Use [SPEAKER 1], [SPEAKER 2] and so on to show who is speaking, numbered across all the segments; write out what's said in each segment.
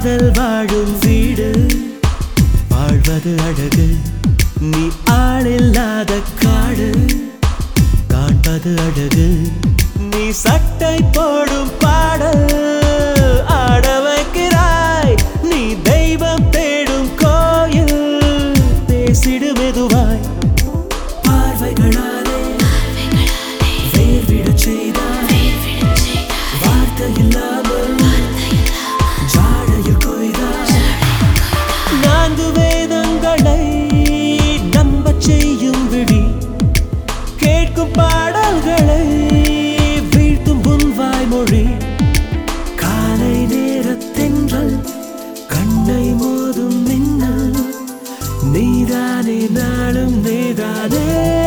[SPEAKER 1] காதல் வாழும் வீடு வாழ்வது அழகு நீ ஆளில்லாத காடு காண்பது அழகு நீ சட்டை போடும் பாடல் ஆட வைக்கிறாய் நீ தெய்வம் தேடும் கோயில் பேசிடு மெதுவாய் பார்வைகளாலே வேர்விடச் செய்தாய் வார்த்தை இல்லாமல் ஜாடையில் கொய்தாய் நான்கு வேதங்களை நம்பச் செய்யும் விழி கேட்கும் பாடல்களை வீழ்த்தும் உன் வாய்மொழி காலை நேரத்தென்றல் கண்ணை மோதும் மின்னல் நீதானே நாளும் நீதானே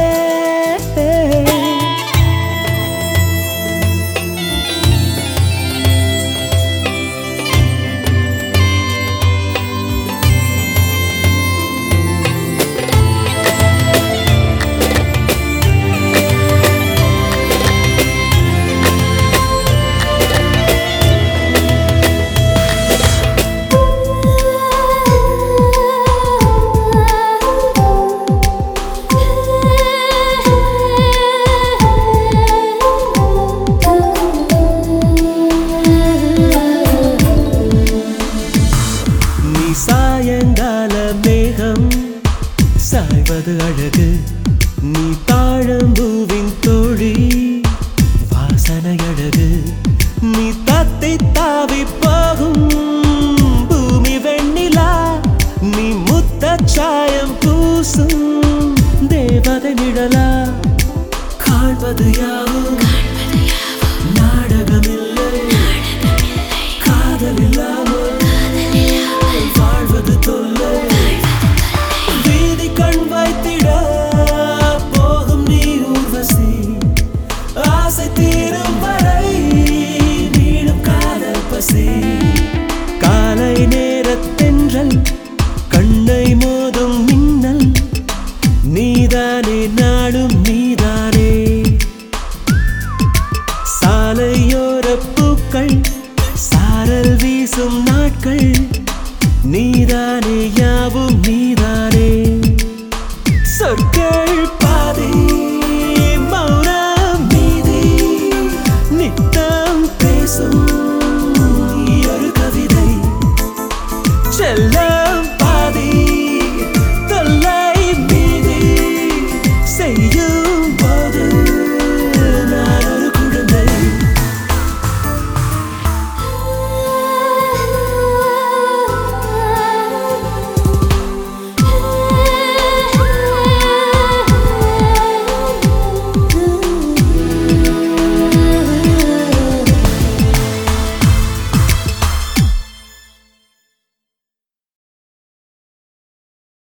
[SPEAKER 1] சாயங்கால மேகம் சாய்வது அழகு நீ தாழம்பூவின் தோழி வாசனை அழகு நீ தத்தி தாவி போகும் பூமி வெண்ணிலா நீ முத்த சாயம் பூசும் தேவதை நிழலா காண்பது யாவும் நாடகமில்லை காதல் இல்லாமல் வாழ்வது தொல்லை வீதி கண் வைத்திட போகும் நீ ஊர்வசி ஆசை தீரும் வரை நீளும் காதல் பசி காலை நேரத்தென்றல் கண்ணை மோதும் மின்னல் நீதானே நாளும் நீதானே சாலையோர பூக்கள் சாரல் வீசும் நாட்கள் நீதானே யாவும் நீதானே சொற்கள் பாதி மௌனம் மீதி நித்தம் பேசும் ஒரு கவிதை செல்ல